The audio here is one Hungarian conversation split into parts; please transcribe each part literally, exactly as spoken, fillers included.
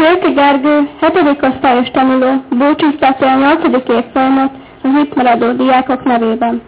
Sérti Gergő, hetedik osztályos tanuló, búcsúztatja a nyolcadik évfolyamot az itt maradó diákok nevében.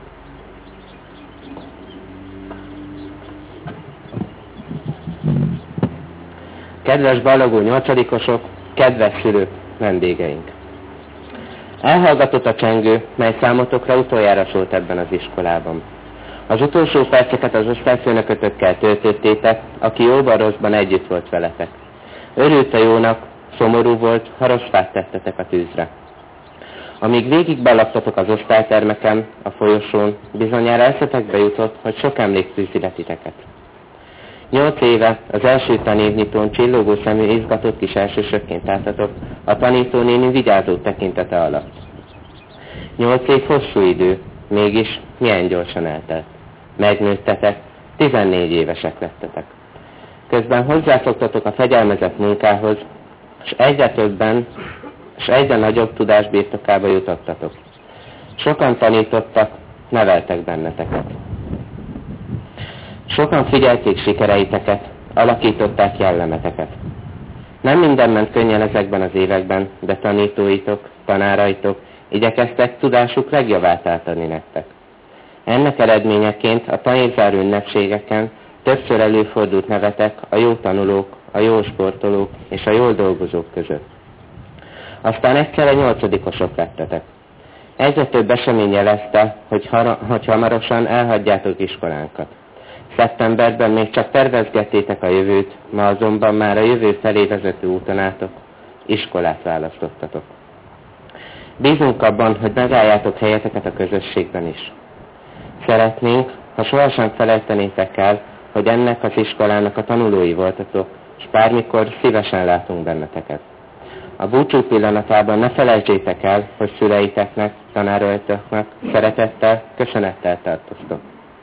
Kedves ballagó nyolcadikosok, kedves szülők, vendégeink! Elhallgatott a csengő, mely számotokra utoljára szólt ebben az iskolában. Az utolsó perceket az osztályfőnökötökkel töltöttétek, aki jóban rosszban együtt volt veletek. Örült a jónak, szomorú volt, ha rossz fát tettetek a tűzre. Amíg végig belaktatok az osztálytermeken, a folyosón, bizonyára eszetekbe jutott, hogy sok emlék fűzi le titeket. Nyolc éve az első tanévnyitón csillogó szemű izgatott kis elsősökként álltatok a tanítónéni vigyázó tekintete alatt. Nyolc év hosszú idő, mégis milyen gyorsan eltelt. Megnőttetek, tizennégy évesek lettetek. Közben hozzászoktatok a fegyelmezett munkához, és egyre többen, és egyre nagyobb tudás birtokába jutottatok. Sokan tanítottak, neveltek benneteket. Sokan figyelték sikereiteket, alakították jellemeteket. Nem minden ment könnyen ezekben az években, de tanítóitok, tanáraitok igyekeztek tudásuk legjavát átadni nektek. Ennek eredményeként a tanévzáró ünnepségeken többször előfordult nevetek a jó tanulók, a jó sportolók és a jól dolgozók között. Aztán egyszerre nyolcadikosok lettetek. Egyre több esemény jelezte, hogy, har- hogy hamarosan elhagyjátok iskolánkat. Szeptemberben még csak tervezgettétek a jövőt, ma azonban már a jövő felé vezető úton álltok, iskolát választottatok. Bízunk abban, hogy megálljátok helyeteket a közösségben is. Szeretnénk, ha sohasem felejtenétek el, hogy ennek az iskolának a tanulói voltatok, és bármikor szívesen látunk benneteket. A búcsú pillanatában ne felejtsétek el, hogy szüleiteknek, tanáraitoknak szeretettel, köszönettel tartoztok.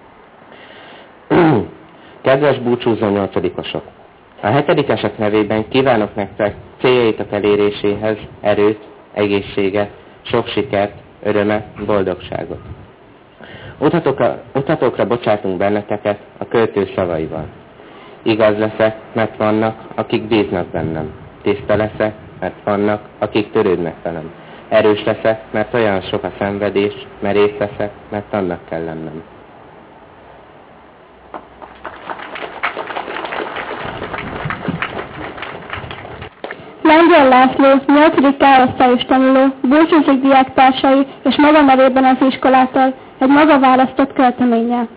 Kedves búcsúzó nyolcadikosok! A hetedikesek nevében kívánok nektek céljaitok eléréséhez erőt, egészséget, sok sikert, örömet, boldogságot. Utatokra, utatokra bocsátunk benneteket a költő szavaival. Igaz leszek, mert vannak, akik bíznak bennem. Tiszta leszek, mert vannak, akik törődnek velem. Erős leszek, mert olyan sok a szenvedés, merész leszek, mert annak kell lennem. Lengyel László, nyolcadik K-osztályos tanuló, búcsúzik diáktársai és maga nevében az iskolától egy maga választott költeménnyel.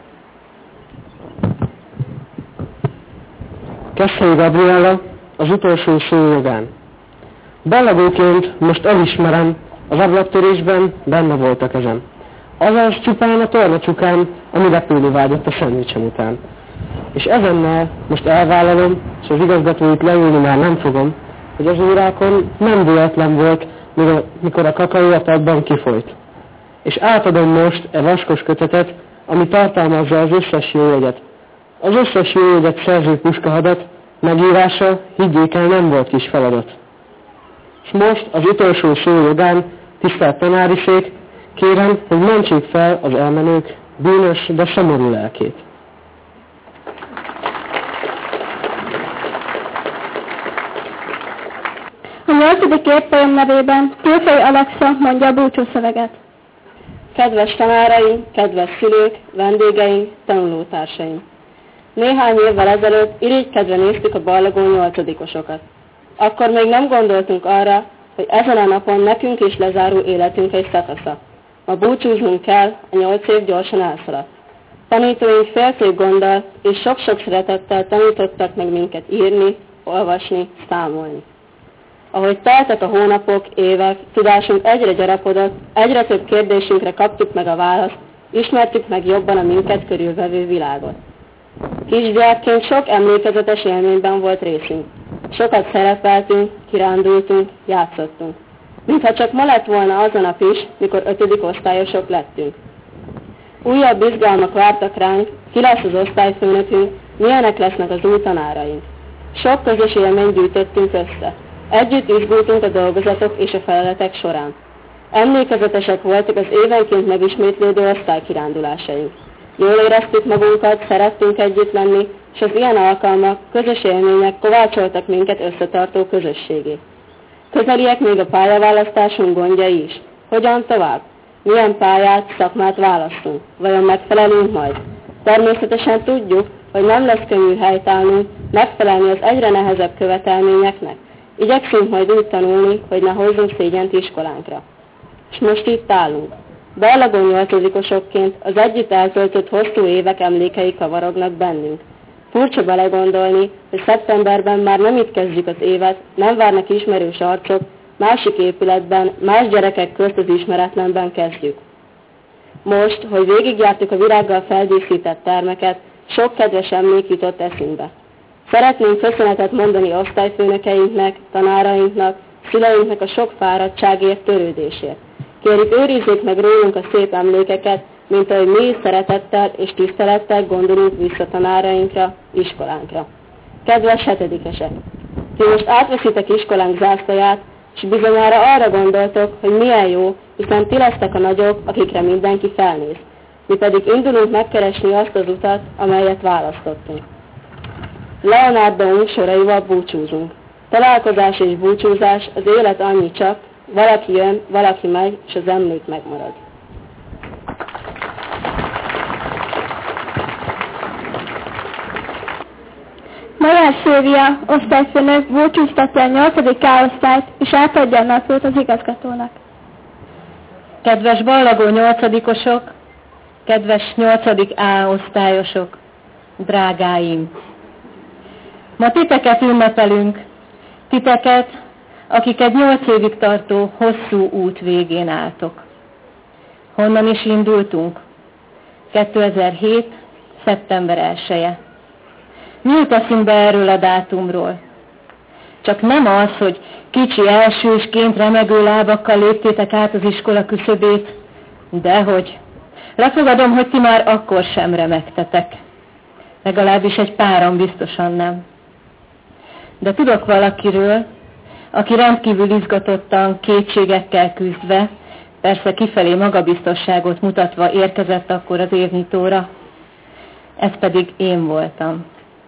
Keszthely Gabriella, az utolsó szó jogán. Ballagóként most elismerem, az ablaktörésben benne volt a kezem. Azaz csupán a tornacsukám, ami repülni vágyott a szendvicsem után. És ezennel most elvállalom, és az igazgatóit leülni már nem fogom, hogy az órákon nem véletlen volt, mikor a kakaó a tagban kifolyt. És átadom most e vaskos kötetet, ami tartalmazza az összes jó jegyet. Az összes jó jegyet szerző puskahadat, megírása, higgyék el, nem volt kis feladat. És most az utolsó szó jogán, tisztelt tanárisék, kérem, hogy mentsék fel az elmenők bűnös, de szomorú lelkét. A nyolcadik évfolyam nevében Tilfai Alexa mondja a búcsúszöveget. Kedves tanáraim, kedves szülők, vendégeink, tanulótársaim! Néhány évvel ezelőtt irigykedve néztük a ballagó nyolcadikosokat. Akkor még nem gondoltunk arra, hogy ezen a napon nekünk is lezárul életünk egy szakasza. Ma búcsúznunk kell, a nyolc év gyorsan elszaladt. Tanítóink félszép gonddal és sok-sok szeretettel tanítottak meg minket írni, olvasni, számolni. Ahogy teltek a hónapok, évek, tudásunk egyre gyarapodott, egyre több kérdésünkre kaptuk meg a választ, ismertük meg jobban a minket körülvevő világot. Kisdiákként sok emlékezetes élményben volt részünk. Sokat szerepeltünk, kirándultunk, játszottunk. Mintha csak ma lett volna az a nap is, mikor ötödik osztályosok lettünk. Újabb izgalmak vártak ránk, ki lesz az osztályfőnökünk, milyenek lesznek az új tanáraink. Sok közös élményt gyűjtöttünk össze. Együtt izgultunk a dolgozatok és a feladatok során. Emlékezetesek voltak az évenként megismétlődő osztálykirándulásaink. Jól éreztük magunkat, szerettünk együtt lenni, és az ilyen alkalmak, közös élmények kovácsoltak minket összetartó közösségé. Közeliek még a pályaválasztásunk gondjai is. Hogyan tovább? Milyen pályát, szakmát választunk? Vajon megfelelünk majd? Természetesen tudjuk, hogy nem lesz könnyű helytállnunk, megfelelni az egyre nehezebb követelményeknek. Igyekszünk majd úgy tanulni, hogy ne hozzunk szégyent iskolánkra. És most itt állunk. Ballagó nyolcadikosokként az együtt eltöltött hosszú évek emlékei kavarognak bennünk. Furcsa belegondolni, hogy szeptemberben már nem itt kezdjük az évet, nem várnak ismerős arcok, másik épületben, más gyerekek közt az ismeretlenben kezdjük. Most, hogy végigjártuk a virággal feldíszített termeket, sok kedves emlék jutott eszünkbe. Szeretnénk köszönetet mondani osztályfőnökeinknek, tanárainknak, szüleinknek a sok fáradtságért, törődésért. Kérjük, őrizzék meg rólunk a szép emlékeket, mint ahogy mi is szeretettel és tisztelettel gondolunk vissza tanárainkra, iskolánkra. Kedves hetedikesek! Ti most átveszitek iskolánk zászlaját, és bizonyára arra gondoltok, hogy milyen jó, hiszen ti lesztek a nagyok, akikre mindenki felnéz. Mi pedig indulunk megkeresni azt az utat, amelyet választottunk. Leonardo soraival búcsúzunk. Találkozás és búcsúzás, az élet annyi csak, valaki jön, valaki megy, és az emlék megmarad. Majár Szilvia, osztályfőnök búcsúztatja a nyolcadik K-osztályt, és átadja a naplót az igazgatónak. Kedves ballagó nyolcadikosok, kedves nyolcadik A osztályosok, drágáim! Ma titeket ünnepelünk, titeket, akik egy nyolc évig tartó hosszú út végén álltok. Honnan is indultunk? kétezer-hét. szeptember elseje. Mi jut eszünkbe erről a dátumról? Csak nem az, hogy kicsi elsősként remegő lábakkal léptétek át az iskola küszöbét, dehogy. Lefogadom, hogy ti már akkor sem remegtetek. Legalábbis egy páran biztosan nem. De tudok valakiről, aki rendkívül izgatottan, kétségekkel küzdve, persze kifelé magabiztosságot mutatva érkezett akkor az évnyitóra. Ez pedig én voltam.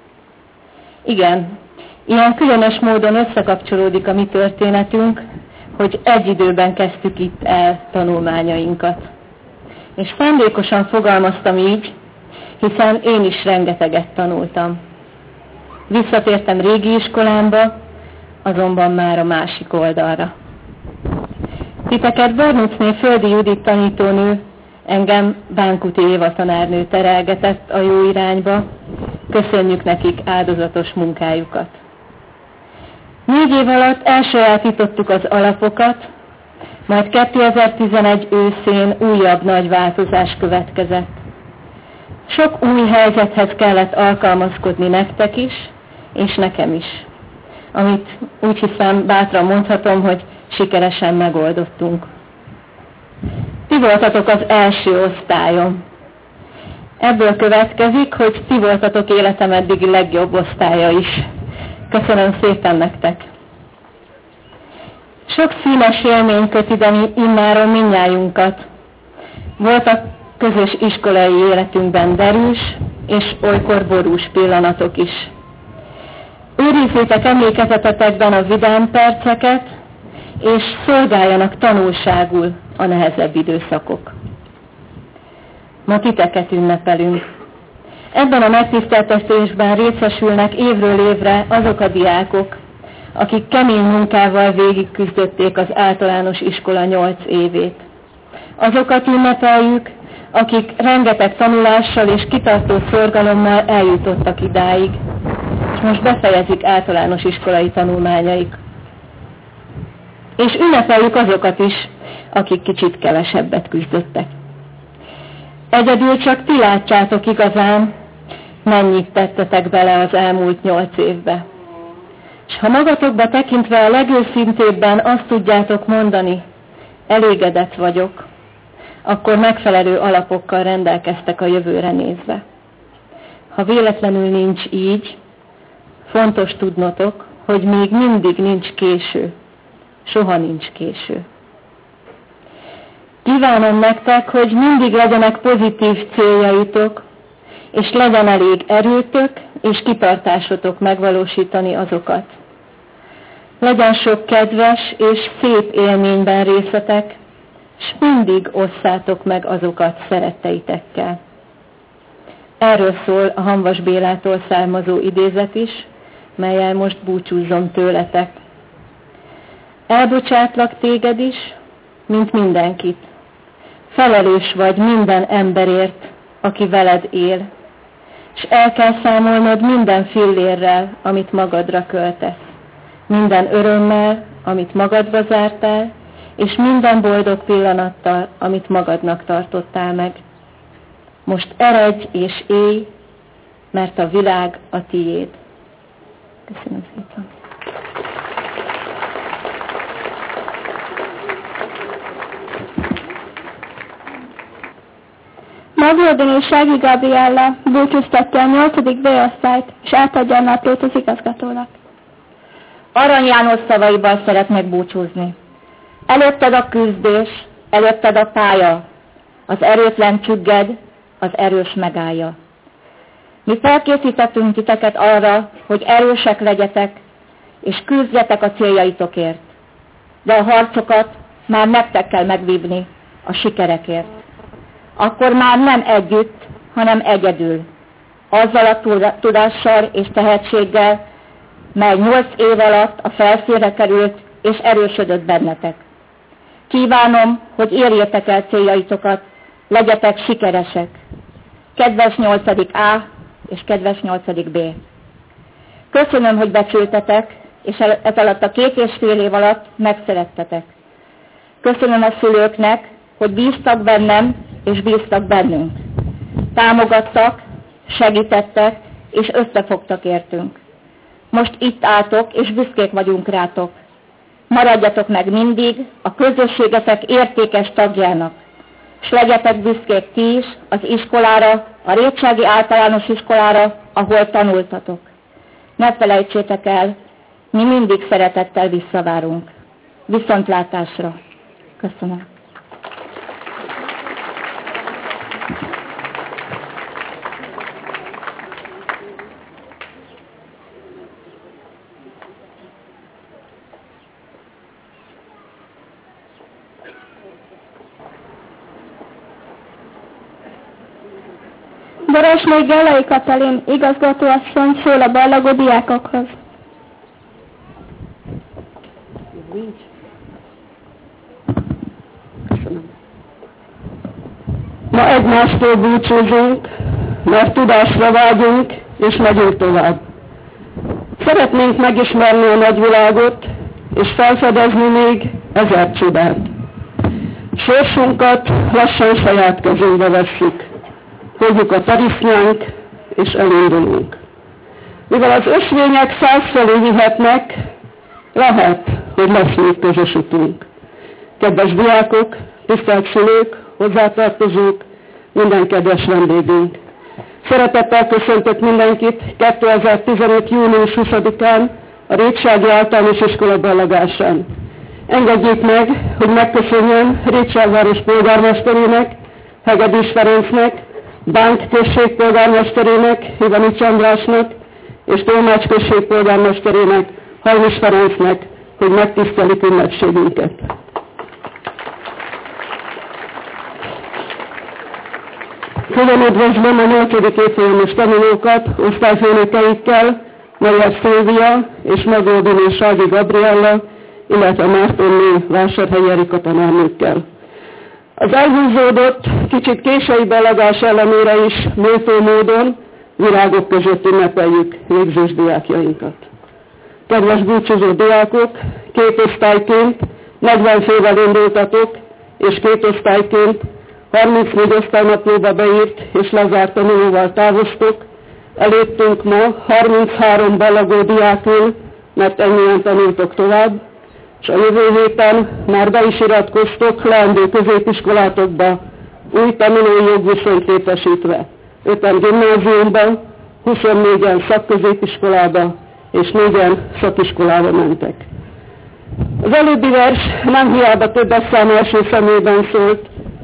Igen, ilyen különös módon összekapcsolódik a mi történetünk, hogy egy időben kezdtük itt el tanulmányainkat. És szándékosan fogalmaztam így, hiszen én is rengeteget tanultam. Visszatértem régi iskolámba, azonban már a másik oldalra. Titeket Barnucné Földi Judit tanítónő, engem Bánkuti Éva tanárnő terelgetett a jó irányba, köszönjük nekik áldozatos munkájukat. Négy év alatt elsajátítottuk az alapokat, majd kétezer-tizenegy őszén újabb nagy változás következett. Sok új helyzethez kellett alkalmazkodni nektek is, és nekem is, amit úgy hiszem bátran mondhatom, hogy sikeresen megoldottunk. Ti voltatok az első osztályom. Ebből következik, hogy ti voltatok életem eddigi legjobb osztálya is. Köszönöm szépen nektek! Sok színes élmény köt ide immáron mindnyájunkat. Voltak közös iskolai életünkben derűs és olykor borús pillanatok is. Őrizzétek emlékezetetekben a vidám perceket, és szolgáljanak tanulságul a nehezebb időszakok. Ma titeket ünnepelünk. Ebben a megtiszteltetésben részesülnek évről évre azok a diákok, akik kemény munkával végigküzdötték az általános iskola nyolc évét. Azokat ünnepeljük, akik rengeteg tanulással és kitartó szorgalommal eljutottak idáig, és most befejezik általános iskolai tanulmányaik. És ünnepeljük azokat is, akik kicsit kevesebbet küzdöttek. Egyedül csak ti látjátok igazán, mennyit tettetek bele az elmúlt nyolc évbe. És ha magatokba tekintve a legőszintébben azt tudjátok mondani, elégedett vagyok, akkor megfelelő alapokkal rendelkeztek a jövőre nézve. Ha véletlenül nincs így, fontos tudnotok, hogy még mindig nincs késő. Soha nincs késő. Kívánom nektek, hogy mindig legyenek pozitív céljaitok, és legyen elég erőtök és kitartásotok megvalósítani azokat. Legyen sok kedves és szép élményben részletek, s mindig osszátok meg azokat szeretteitekkel. Erről szól a Hamvas Bélától származó idézet is, mellyel most búcsúzzom tőletek. Elbocsátlak téged is, mint mindenkit. Felelős vagy minden emberért, aki veled él, és el kell számolnod minden fillérrel, amit magadra költesz, minden örömmel, amit magadba zártál, és minden boldog pillanattal, amit magadnak tartottál meg. Most eredj és élj, mert a világ a tiéd. Köszönöm szépen. Magvordoni és Sági Gabriella búcsúztatja a nyolcadik B-osztályt, és átadja a naplót az igazgatónak. Arany János szavaival szeretnék búcsúzni. Előtted a küzdés, előtted a pálya, az erőtlen csügged, az erős megállja. Mi felkészítettünk titeket arra, hogy erősek legyetek, és küzdjetek a céljaitokért. De a harcokat már nektek kell megvívni a sikerekért. Akkor már nem együtt, hanem egyedül. Azzal a tudással és tehetséggel, mely nyolc év alatt a felszínre került és erősödött bennetek. Kívánom, hogy érjétek el céljaitokat, legyetek sikeresek. Kedves nyolcadik A és kedves nyolcadik B. Köszönöm, hogy becsültetek, és ez alatt a két és fél év alatt megszerettetek. Köszönöm a szülőknek, hogy bíztak bennem, és bíztak bennünk. Támogattak, segítettek, és összefogtak értünk. Most itt álltok, és büszkék vagyunk rátok. Maradjatok meg mindig a közösségetek értékes tagjának, és legyetek büszkék ti is az iskolára, a Rétsági Általános Iskolára, ahol tanultatok. Ne felejtsétek el, mi mindig szeretettel visszavárunk. Viszontlátásra! Köszönöm. Borosné Gellai Katalin igazgatóasszony szól a ballagó diákokhoz. Köszönöm. Ma egymástól búcsúzunk, mert tudásra vágyunk, és megyünk tovább. Szeretnénk megismerni a nagyvilágot, és felfedezni még ezer csodát. Sorsunkat lassan saját kezünkbe vesszük. Fogjuk a tarisznyánk, és elindulunk. Mivel az ösvények százfelé vihetnek, lehet, hogy lesz még közös utunk. Kedves diákok, tisztelt szülők, hozzátartozók, minden kedves vendégünk. Szeretettel köszöntök mindenkit kétezer-tizenöt. június huszadikán a Rétsági Általános Iskola ballagásán. Engedjék meg, hogy megköszönjem Rétságváros polgármesterének, Hegedűs Ferencnek, Bánk község polgármesterének, Ivanics Andrásnak, és Tolmács község polgármesterének, Hajnis Ferencnek, hogy megtisztelik ünnepségünket. Külön üdvözlöm a nyolcadik évfolyamos tanulókat, osztályfőnökeikkel, Magyar Szilvia és Magódin és Sági Gabriella, illetve Mártonné Vásárhelyi Erika tanárnőkkel. Az elhúzódott, kicsit késői ballagás ellenére is méltó módon virágok között ünnepeljük végzős diákjainkat. Kedves búcsúzó diákok, két osztályként negyven fővel indultatok, és két osztályként harmincnégy osztálynaplóba beírt és lezárt tanulóval távoztok. Előttünk ma harminchárom ballagó diákul, mert ennyien tanultok tovább, és a jövő héten már be is iratkoztok leendő középiskolátokba, új tanulói jogviszonyt létesítve. öten gimnáziumban, huszonnégyen szakközépiskolába, és négyen szakiskolába mentek. Az előbbi vers nem hiába többes szám első szemében szólt,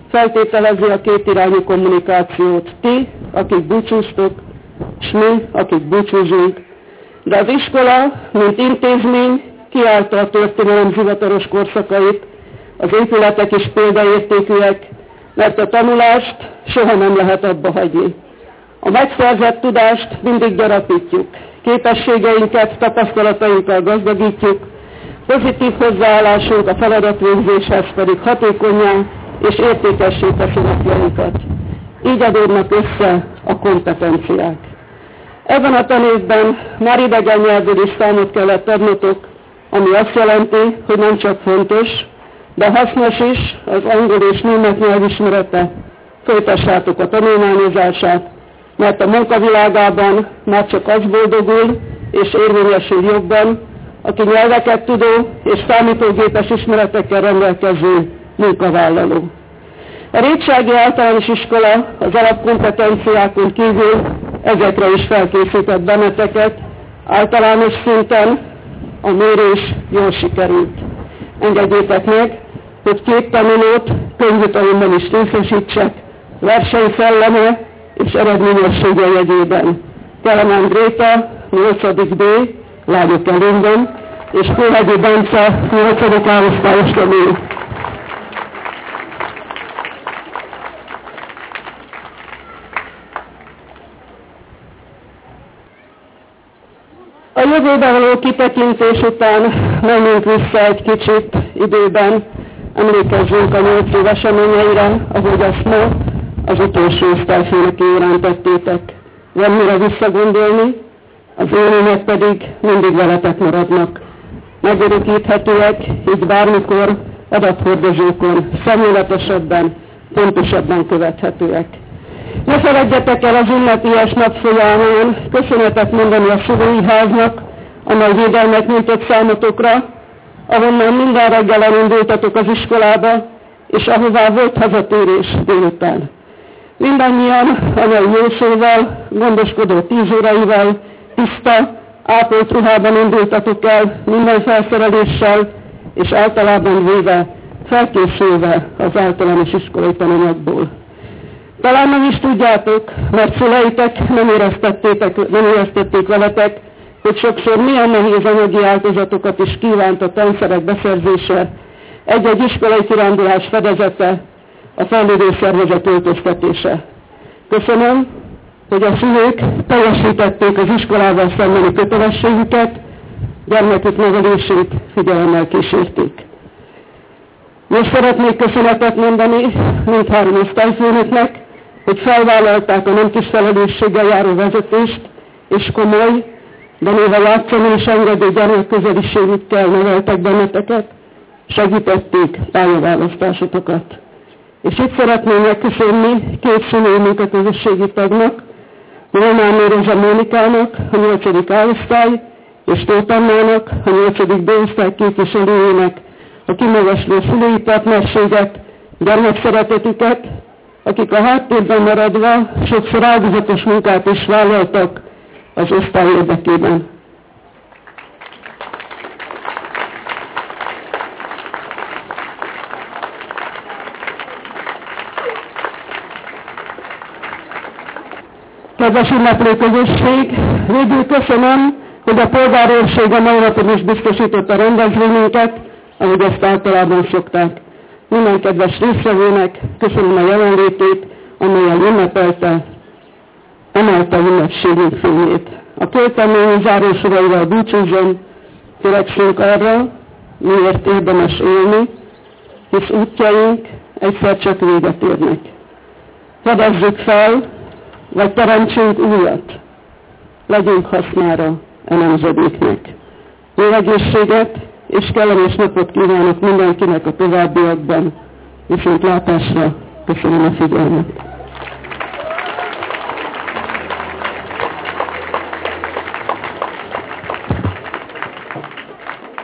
feltételezi a kétirányú kommunikációt. Ti, akik búcsúztok, s mi, akik búcsúzunk. De az iskola, mint intézmény, kiállta a történelem zivataros korszakait, az épületek is példaértékűek, mert a tanulást soha nem lehet abba hagyni. A megszerzett tudást mindig gyarapítjuk, képességeinket, tapasztalatainkkal gazdagítjuk, pozitív hozzáállásunk a feladatvégzéshez pedig hatékonnyá és értékessé teszi napjainkat. Így adódnak össze a kompetenciák. Ebben a tanévben már idegen nyelvből is számot kellett adnotok, ami azt jelenti, hogy nem csak fontos, de hasznos is az angol és német nyelvismerete. Folytassátok a tanulmányozását, mert a munkavilágában már csak az boldogul és érvényesül jobban, aki nyelveket tudó és számítógépes ismeretekkel rendelkező munkavállaló. A Rétsági Általános Iskola az alapkompetenciákon kívül ezekre is felkészített benneteket, általános szinten a mérés jól sikerült. Engedjétek meg, hogy két tanulót könyvjutalomban is részesítsek, versenyszelleme és eredményessége jegyében. Kelemen Gréta, nyolcadik B, lányok előnyben, és Kőhegyi Bence, nyolcadik árosztályos tanuló. A jövőbe való kitekintés után menjünk vissza egy kicsit időben, emlékezzünk a nyolc év eseményeire, ahogy azt ma az utolsó osztályfőnöki órán tettétek. Van mire visszagondolni, az élmények pedig mindig veletek maradnak. Megörökíthetőek, így bármikor adathordozókon szemléletesebben, pontosabban követhetőek. Ne feledjetek el az ünnepies nap folyamán köszönetet mondani a szülői háznak, amely védelmet nyújtott számotokra, ahonnan minden reggel elindultatok az iskolába, és ahová volt hazatérés délután. Mindannyian anyai jószóval, gondoskodó tíz óraival, tiszta, ápolt ruhában indultatok el minden felszereléssel, és általában véve, felkészülve az általános iskolai tananyagból. Talán nem is tudjátok, mert szüleitek nem éreztették, nem éreztették veletek, hogy sokszor milyen nehéz anyagi áldozatokat is kívánt a tanszerek beszerzése, egy-egy iskolai kirándulás fedezete, a fejlődő szervezet öltöztetése. Köszönöm, hogy a szülők teljesítették az iskolával szembeni kötelességüket, gyermekük nevelését figyelemmel kísérték. Most szeretnék köszönetet mondani mindhárom osztályfőnöknek, hogy felvállalták a nem kis felelősséggel járó vezetést, és komoly, de néha játszani és engedő gyermekközeliségükkel neveltek benneteket, segítették pályaválasztásotokat. És itt szeretném megköszönni két szülői munkaközösségi tagnak, Molnár Mérezsa Mónikának, a nyolcadik A-osztály, és Tóth Annának, a nyolcadik B-osztály képviselőjének a kimagasló szülői partnerséget, gyermekszeretetüket, akik a háttérben maradva sokszor áldozatos munkát is vállaltak az osztály érdekében. Kedves ünneplő közösség, végül köszönöm, hogy a polgárőrség a mai napon is biztosította a rendezvényünket, ahogy ezt általában szokták. Minden kedves résztvevőnek köszönöm a jelenlétét, amelyen ünnepelte, emelte ünnepségünk fényét. A költemény zárósoraival búcsúzom, törekszünk arra, miért érdemes élni, hisz útjaink egyszer csak véget érnek. Fedezzük fel, vagy teremtsünk újat, legyünk hasznára a nemzedéknek. Jó egészséget és kellemes napot kívánok mindenkinek a továbbiakban, viszontlátásra, köszönöm a figyelmet.